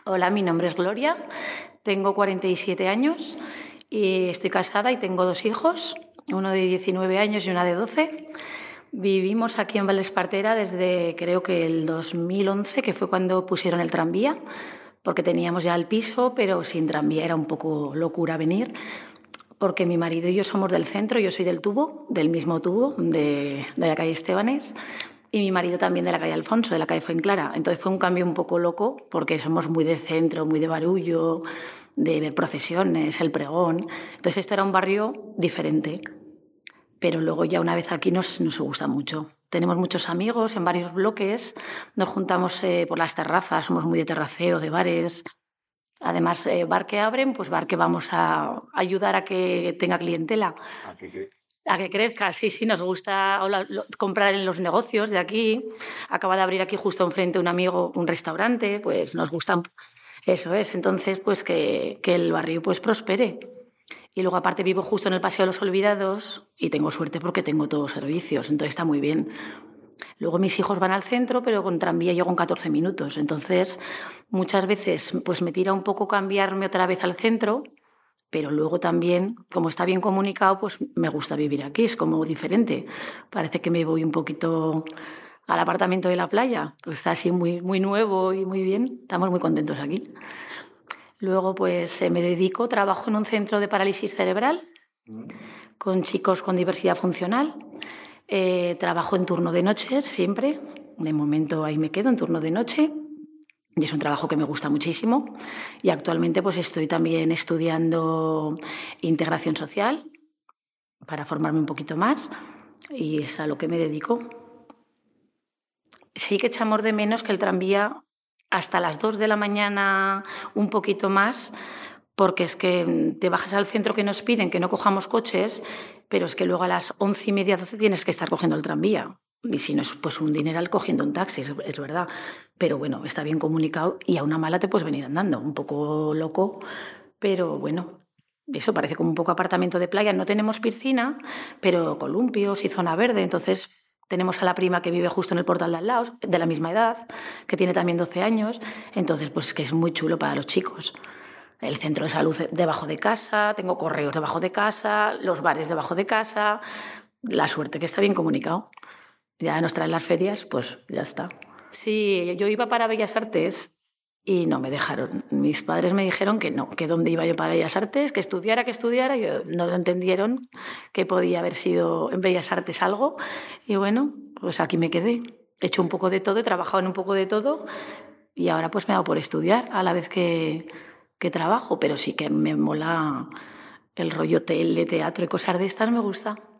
Hola, mi nombre es Gloria, tengo 47 años y estoy casada y tengo 2 hijos, uno de 19 años y una de 12. Vivimos aquí en Vallespartera desde creo que el 2011, que fue cuando pusieron el tranvía, porque teníamos ya el piso, pero sin tranvía era un poco locura venir, porque mi marido y yo somos del centro, yo soy del Tubo, del mismo Tubo, de la calle Estebanes, y mi marido también de la calle Alfonso, de la calle Fuenclara. Entonces fue un cambio un poco loco, porque somos muy de centro, muy de barullo, de ver procesiones, el pregón. Entonces esto era un barrio diferente. Pero luego ya una vez aquí nos gusta mucho. Tenemos muchos amigos en varios bloques, nos juntamos por las terrazas, somos muy de terraceo, de bares. Además, bar que abren, pues bar que vamos a ayudar a que tenga clientela. A que crezca, sí, nos gusta comprar en los negocios de aquí. Acaba de abrir aquí justo enfrente un amigo un restaurante, pues nos gusta, eso es. Entonces, pues que el barrio pues prospere. Y luego aparte vivo justo en el Paseo de los Olvidados y tengo suerte porque tengo todos servicios, entonces está muy bien. Luego mis hijos van al centro, pero con tranvía llego en 14 minutos. Entonces, muchas veces pues me tira un poco cambiarme otra vez al centro, pero luego también, como está bien comunicado, pues me gusta vivir aquí, es como diferente. Parece que me voy un poquito al apartamento de la playa, pues está así muy, muy nuevo y muy bien. Estamos muy contentos aquí. Luego, pues trabajo en un centro de parálisis cerebral con chicos con diversidad funcional. Trabajo en turno de noche siempre. De momento ahí me quedo en turno de noche. Y es un trabajo que me gusta muchísimo. Y actualmente pues estoy también estudiando integración social para formarme un poquito más. Y es a lo que me dedico. Sí que echamos de menos que el tranvía hasta las 2 de la mañana, un poquito más, porque es que te bajas al centro que nos piden que no cojamos coches, pero es que luego a las 11:30, 12 tienes que estar cogiendo el tranvía. Y si no es pues un dineral cogiendo un taxi, es verdad. Pero bueno, está bien comunicado y a una mala te puedes venir andando. Un poco loco, pero bueno, eso parece como un poco apartamento de playa. No tenemos piscina, pero columpios y zona verde, entonces tenemos a la prima que vive justo en el portal de al lado, de la misma edad, que tiene también 12 años. Entonces, pues que es muy chulo para los chicos. El centro de salud debajo de casa, tengo correos debajo de casa, los bares debajo de casa. La suerte que está bien comunicado. Ya nos traen las ferias, pues ya está. Sí, yo iba para Bellas Artes y no me dejaron. Mis padres me dijeron que no, que dónde iba yo para Bellas Artes, que estudiara, y no lo entendieron, que podía haber sido en Bellas Artes algo. Y bueno, pues aquí me quedé. He hecho un poco de todo, he trabajado en un poco de todo y ahora pues me hago por estudiar a la vez que trabajo, pero sí que me mola el rollo tele, teatro y cosas de estas, me gusta.